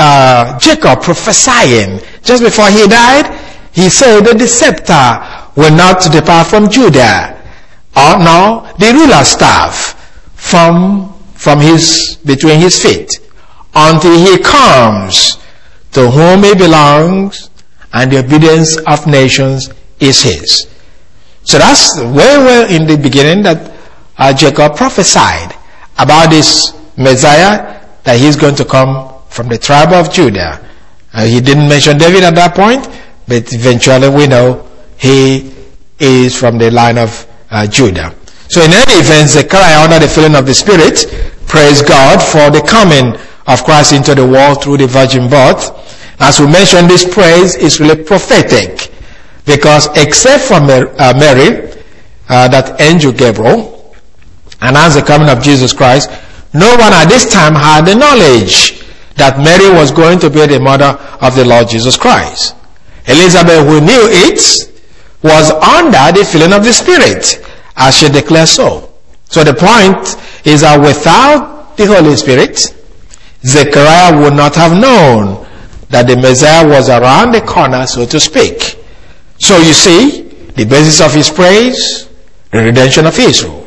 Jacob prophesying just before he died, he said that the scepter will not depart from Judah, or nor the ruler's staff from between his feet, until he comes to whom he belongs, and the obedience of nations is his. So that's very well in the beginning that Jacob prophesied about this Messiah, that he's going to come from the tribe of Judah. He didn't mention David at that point, but eventually we know he is from the line of Judah. So in any event, Zechariah, under the filling of the Spirit, praised God for the coming of Christ into the world through the virgin birth. As we mentioned, this praise is really prophetic, because except for Mary, that angel Gabriel, announced the coming of Jesus Christ, no one at this time had the knowledge that Mary was going to be the mother of the Lord Jesus Christ. Elizabeth, who knew it, was under the filling of the Spirit, as she declared so. So the point is that without the Holy Spirit, Zechariah would not have known that the Messiah was around the corner, so to speak. So you see, the basis of his praise, the redemption of Israel.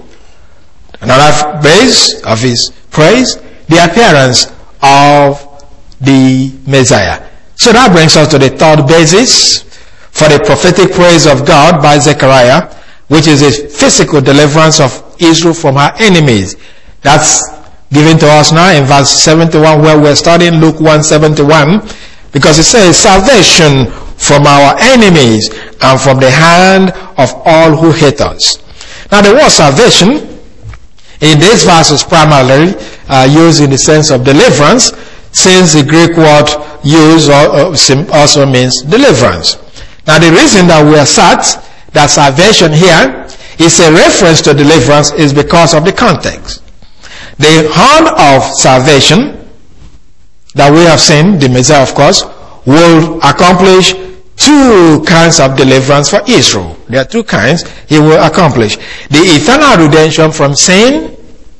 Another base of his praise, the appearance of the Messiah. So that brings us to the third basis for the prophetic praise of God by Zechariah, which is a physical deliverance of Israel from her enemies. That's given to us now in verse 71, where we're studying Luke 1:71, because it says, "Salvation from our enemies and from the hand of all who hate us." Now the word salvation in this verse is primarily used in the sense of deliverance, since the Greek word used also means deliverance. Now the reason that we are certain that salvation here is a reference to deliverance is because of the context. The horn of salvation that we have seen, the Messiah of course, will accomplish two kinds of deliverance for Israel. There are two kinds he will accomplish. The eternal redemption from sin,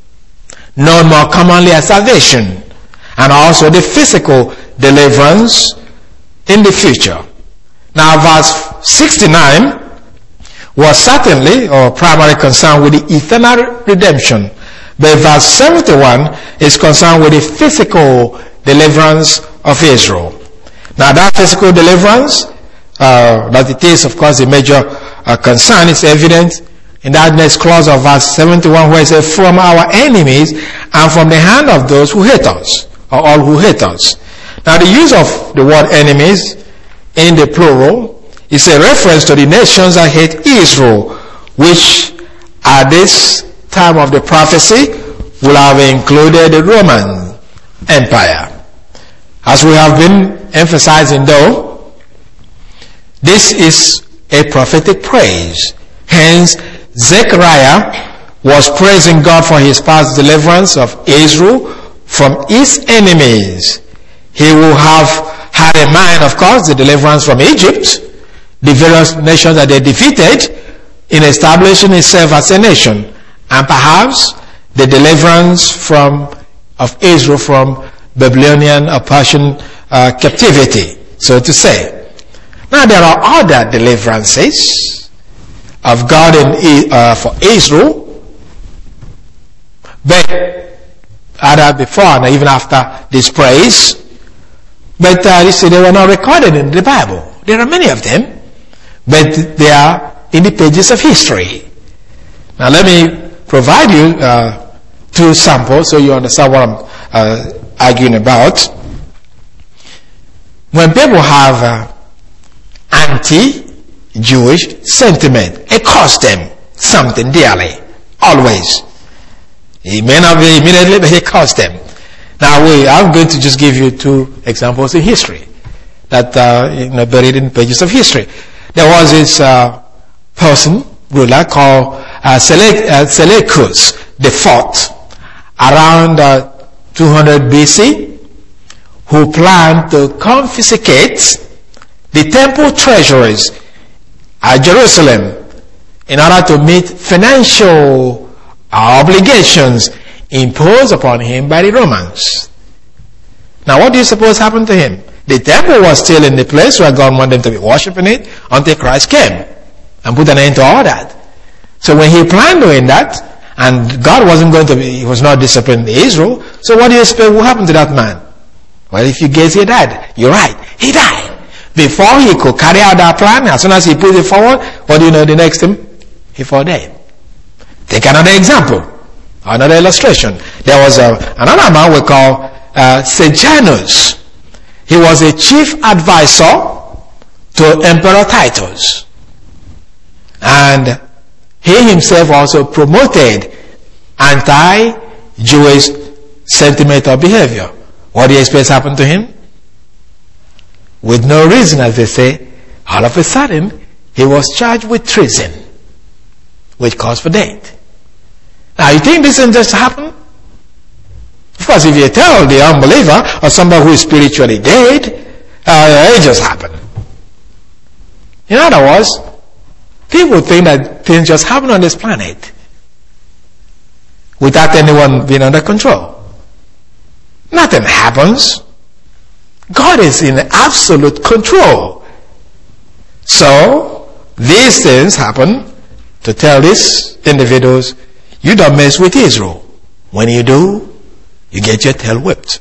known more commonly as salvation, and also the physical deliverance in the future. Now verse 69 was certainly or primary concern with the eternal redemption. But verse 71 is concerned with the physical deliverance of Israel. Now that physical deliverance, that it is of course a major concern, is evident in that next clause of verse 71 where it says, from our enemies and from the hand of those who hate us, or all who hate us. Now the use of the word enemies in the plural is a reference to the nations that hate Israel, which at this time of the prophecy will have included the Roman Empire. As we have been emphasizing though, this is a prophetic praise. Hence, Zechariah was praising God for his past deliverance of Israel from his enemies. He will have had in mind, of course, the deliverance from Egypt, the various nations that they defeated in establishing itself as a nation, and perhaps the deliverance of Israel from Babylonian or Persian captivity, so to say. Now there are other deliverances of God for Israel, but either before and even after this praise, but you see, they were not recorded in the Bible. There are many of them, but they are in the pages of history. Now let me provide you two samples so you understand what I'm arguing about. When people have anti-Jewish sentiment, it costs them something dearly, always. It may not be immediately, but it costs them. Now I'm going to just give you two examples in history that buried in pages of history. There was this ruler called Seleucus IV around 200 BC, who planned to confiscate the temple treasuries at Jerusalem in order to meet financial obligations imposed upon him by the Romans. Now what do you suppose happened to him? The temple was still in the place where God wanted them to be worshiping it until Christ came and put an end to all that. So when he planned doing that, and God he was not disciplining Israel, so what do you expect will happen to that man? Well, if you guess he died, you're right, he died. Before he could carry out that plan, as soon as he put it forward, what do you know the next thing? He fell dead. Take another example, another illustration. There was another man we call Sejanus. He was a chief advisor to Emperor Titus. And he himself also promoted anti-Jewish sentiment or behavior. What do you expect happened to him? With no reason, as they say, all of a sudden, he was charged with treason, which caused for death. Now, you think this didn't just happen? Of course, if you tell the unbeliever or somebody who is spiritually dead, it just happened. In other words, people think that things just happen on this planet without anyone being under control. Nothing happens. God is in absolute control. So, these things happen to tell these individuals, you don't mess with Israel. When you do, you get your tail whipped.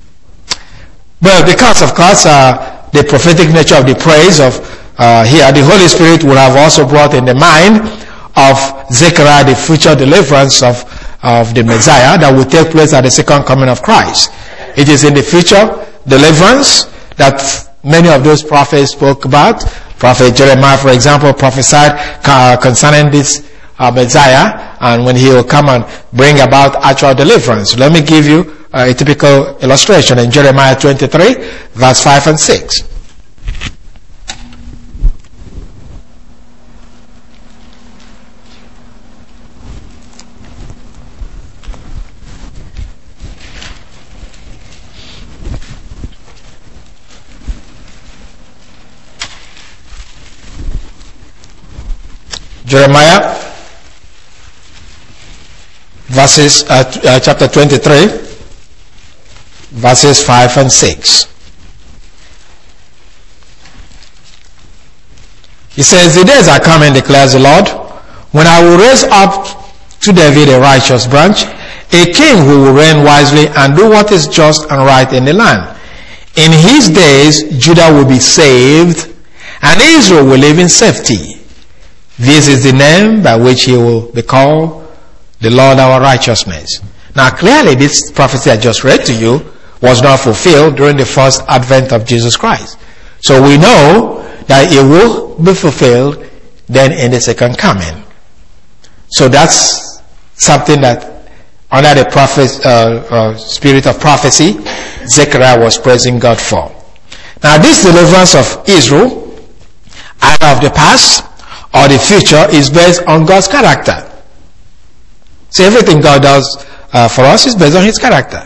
But because, of course, the prophetic nature of the praise of here, the Holy Spirit would have also brought in the mind of Zechariah the future deliverance of the Messiah that will take place at the second coming of Christ. It is in the future deliverance that many of those prophets spoke about. Prophet Jeremiah, for example, prophesied concerning this Messiah, and when he will come and bring about actual deliverance. Let me give you a typical illustration in Jeremiah 23, verse 5 and 6. Jeremiah chapter 23, verses 5 and 6. He says, the days are coming, declares the Lord, when I will raise up to David a righteous branch, a king who will reign wisely and do what is just and right in the land. In his days, Judah will be saved, and Israel will live in safety. This is the name by which he will be called, the Lord our righteousness. Now clearly this prophecy I just read to you was not fulfilled during the first advent of Jesus Christ. So we know that it will be fulfilled then in the second coming. So that's something that under the spirit of prophecy, Zechariah was praising God for. Now this deliverance of Israel, either of the past or the future, is based on God's character. So everything God does for us is based on His character.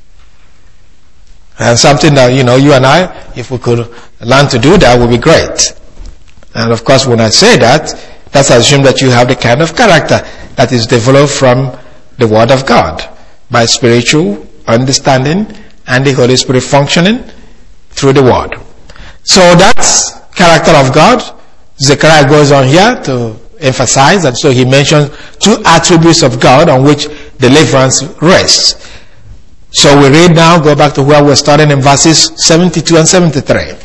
And something that, you and I, if we could learn to do that, would be great. And of course, when I say that, that's assume that you have the kind of character that is developed from the Word of God by spiritual understanding and the Holy Spirit functioning through the Word. So that's character of God. Zechariah goes on here to emphasize, and so he mentions two attributes of God on which deliverance rests. So we read now, go back to where we're starting in verses 72 and 73.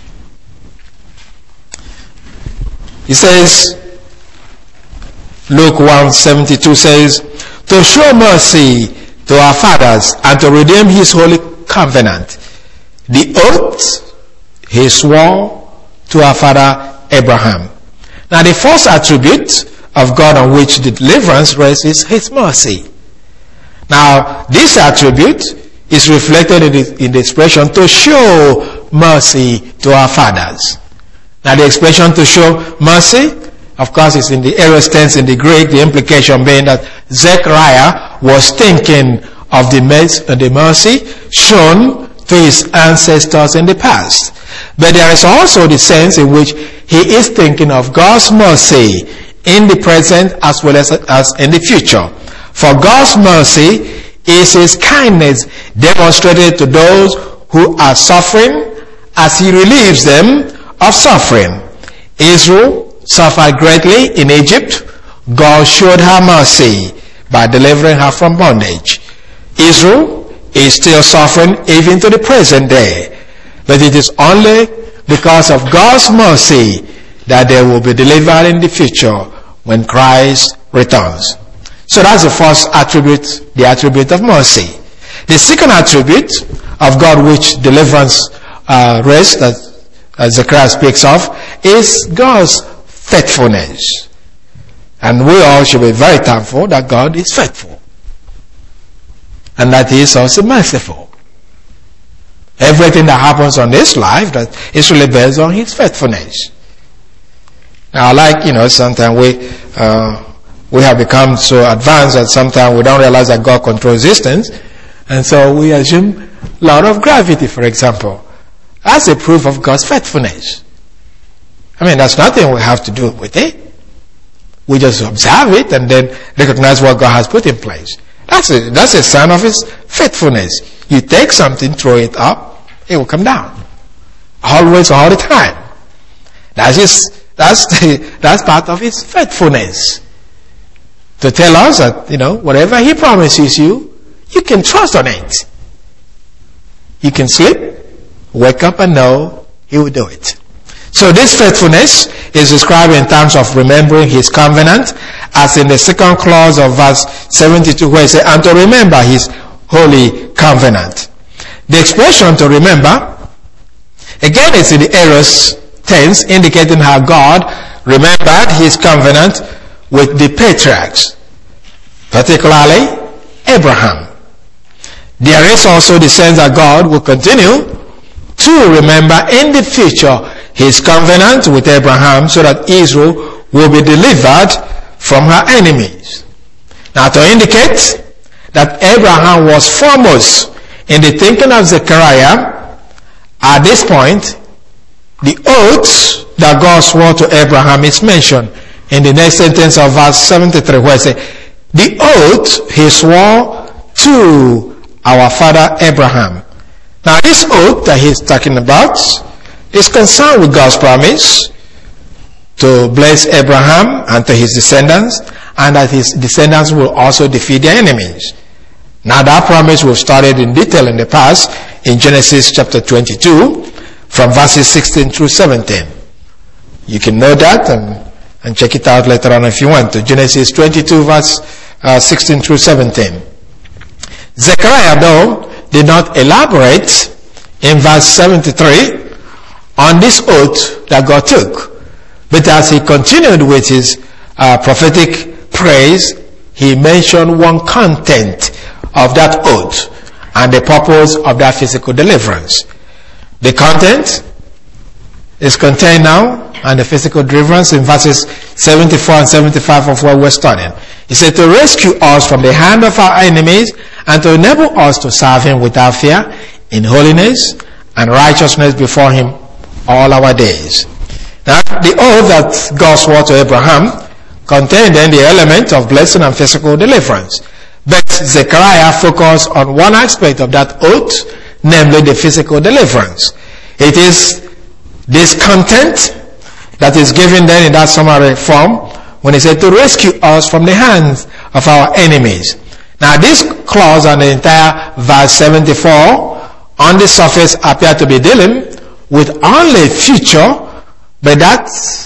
He says, Luke 1:72 says, to show mercy to our fathers and to redeem his holy covenant, the oath he swore to our father Abraham. Now the first attribute of God on which the deliverance rests is his mercy. Now this attribute is reflected in the expression to show mercy to our fathers. Now the expression to show mercy, of course, is in the aorist tense in the Greek, the implication being that Zechariah was thinking of the mercy shown to his ancestors in the past. But there is also the sense in which he is thinking of God's mercy in the present as well as in the future. For God's mercy is his kindness demonstrated to those who are suffering as he relieves them of suffering. Israel suffered greatly in Egypt. God showed her mercy by delivering her from bondage. Israel is still suffering even to the present day. But it is only because of God's mercy that they will be delivered in the future when Christ returns. So that's the first attribute, the attribute of mercy. The second attribute of God which deliverance rests, that Zechariah speaks of, is God's faithfulness. And we all should be very thankful that God is faithful. And that He is also merciful. Everything that happens on this life, that is really based on His faithfulness. Now, sometimes we have become so advanced that sometimes we don't realize that God controls distance, and so we assume law of gravity, for example. That's a proof of God's faithfulness. That's nothing we have to do with it. We just observe it and then recognize what God has put in place. That's a sign of His faithfulness. You take something, throw it up, it will come down. Always, all the time. That's part of His faithfulness. To tell us that, whatever He promises you, you can trust on it. You can sleep, wake up and know He will do it. So this faithfulness is described in terms of remembering His covenant, as in the second clause of verse 72 where it says, and to remember His holy covenant. The expression to remember, again, is in the aorist tense, indicating how God remembered His covenant with the patriarchs, particularly Abraham. There is also the sense that God will continue to remember in the future His covenant with Abraham, so that Israel will be delivered from her enemies. Now, to indicate that Abraham was foremost in the thinking of Zechariah, at this point, the oath that God swore to Abraham is mentioned in the next sentence of verse 73, where it says, the oath He swore to our father Abraham. Now, this oath that he's talking about is concerned with God's promise to bless Abraham and to his descendants, and that his descendants will also defeat their enemies. Now that promise we've studied in detail in the past in Genesis chapter 22 from verses 16 through 17. You can know that and check it out later on if you want to. Genesis 22 verse 16 through 17. Zechariah, though, did not elaborate in verse 73 on this oath that God took. But as he continued with his prophetic praise, he mentioned one content of that oath and the purpose of that physical deliverance. The content is contained now and the physical deliverance in verses 74 and 75 of what we're studying. He said, to rescue us from the hand of our enemies and to enable us to serve him without fear in holiness and righteousness before him all our days. Now, the oath that God swore to Abraham contained then the element of blessing and physical deliverance. But Zechariah focused on one aspect of that oath, namely the physical deliverance. It is this content that is given then in that summary form when he said to rescue us from the hands of our enemies. Now this clause and the entire verse 74 on the surface appear to be dealing with only future, but that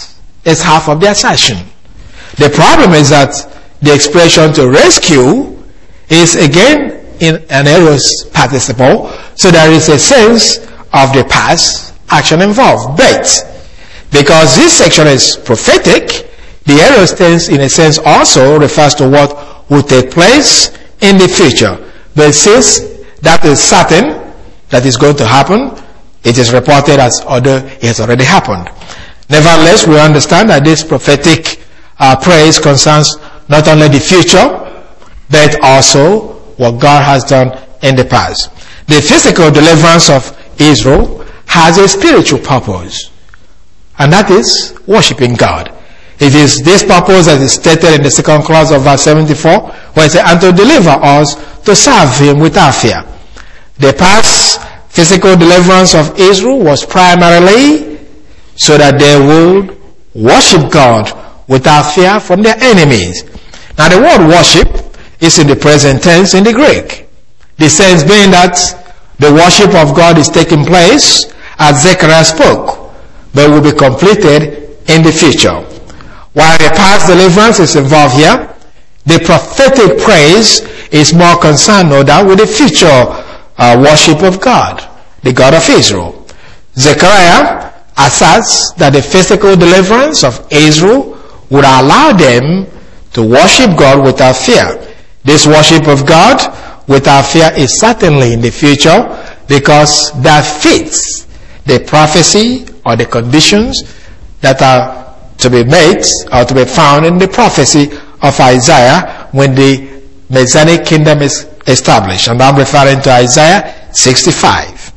is half of the assertion. The problem is that the expression to rescue is again in an aorist participle, so there is a sense of the past action involved. But because this section is prophetic, the aorist tense in a sense also refers to what will take place in the future. But since that is certain, that is going to happen, it is reported as although it has already happened. Nevertheless, we understand that this prophetic praise concerns not only the future, but also what God has done in the past. The physical deliverance of Israel has a spiritual purpose, and that is worshiping God. It is this purpose that is stated in the second clause of verse 74, where it says, and to deliver us to serve him without fear. The past physical deliverance of Israel was primarily so that they would worship God without fear from their enemies. Now the word worship is in the present tense in the Greek. The sense being that the worship of God is taking place as Zechariah spoke, but will be completed in the future. While the past deliverance is involved here, the prophetic praise is more concerned, no doubt, with the future worship of God, the God of Israel. Zechariah asserts that the physical deliverance of Israel would allow them to worship God without fear. This worship of God without fear is certainly in the future because that fits the prophecy or the conditions that are to be made or to be found in the prophecy of Isaiah when the Messianic kingdom is established. And I'm referring to Isaiah 65.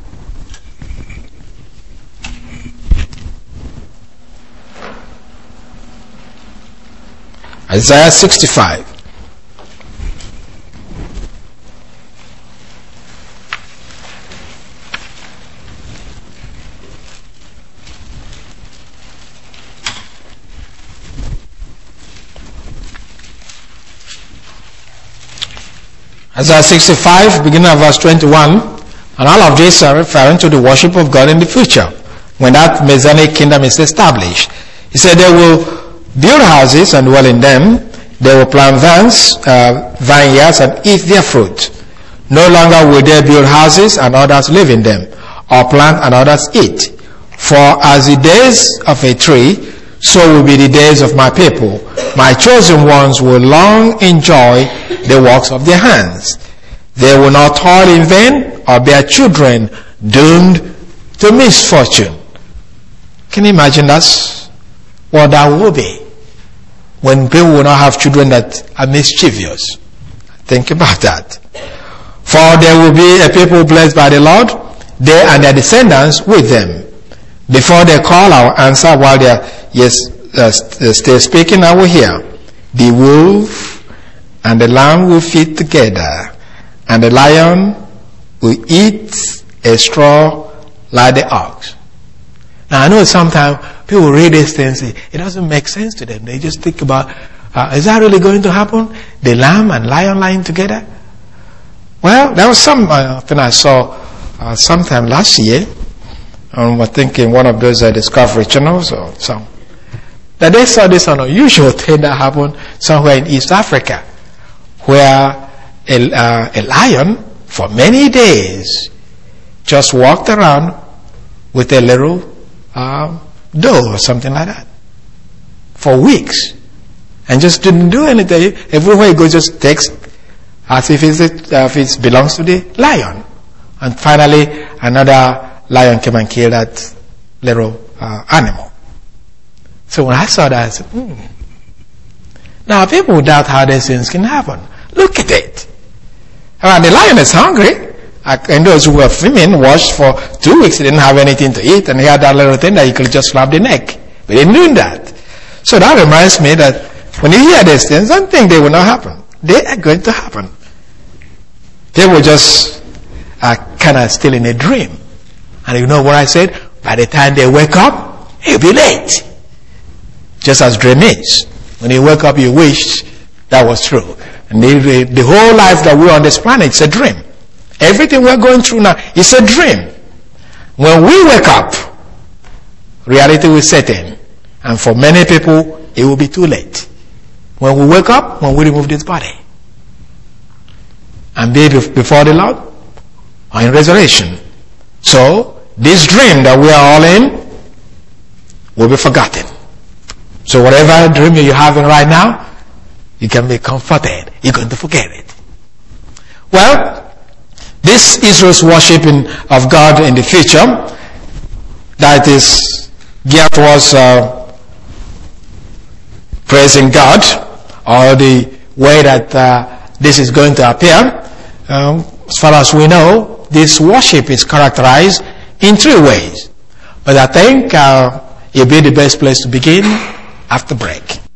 Isaiah 65. Isaiah 65, beginning of verse 21, and all of these are referring to the worship of God in the future, when that Messianic kingdom is established. He said they will build houses and dwell in them. They will plant vineyards and eat their fruit. No longer will they build houses and others live in them, or plant and others eat. For as the days of a tree, so will be the days of my people. My chosen ones will long enjoy the works of their hands. They will not toil in vain or bear children doomed to misfortune. Can you imagine that's what that will be? When people will not have children that are mischievous. Think about that. For there will be a people blessed by the Lord, they and their descendants with them. Before they call, I will answer. While they are still speaking, I will hear. The wolf and the lamb will feed together, and the lion will eat a straw like the ox. Now I know sometimes people read these things, it doesn't make sense to them. They just think about, is that really going to happen? The lamb and lion lying together? Well, there was something I saw sometime last year. I was thinking one of those Discovery channels or some. That they saw this unusual thing that happened somewhere in East Africa, where a lion for many days just walked around with a little doe or something like that for weeks and just didn't do anything. Everywhere he goes, just takes as if it belongs to the lion. And finally, another lion came and killed that little animal. So when I saw that, I said, Now people doubt how these things can happen. Look at it. The lion is hungry. And those who were female watched for 2 weeks, they didn't have anything to eat, and he had that little thing that he could just slap the neck. But he didn't do that. So that reminds me that when you hear these things, don't think they will not happen. They are going to happen. People just are kind of still in a dream. And you know what I said? By the time they wake up, it'll be late. Just as dream is. When you wake up, you wish that was true. And the whole life that we're on this planet is a dream. Everything we're going through now is a dream. When we wake up, reality will set in. And for many people, it will be too late. When we wake up, when we remove this body. And be before the Lord or in resurrection. So, this dream that we are all in will be forgotten. So whatever dream you're having right now, you can be comforted. You're going to forget it. Well, this Israel's worshiping of God in the future, that is geared towards praising God, or the way that this is going to appear. As far as we know, this worship is characterized in 3 ways. But I think it'll be the best place to begin after break.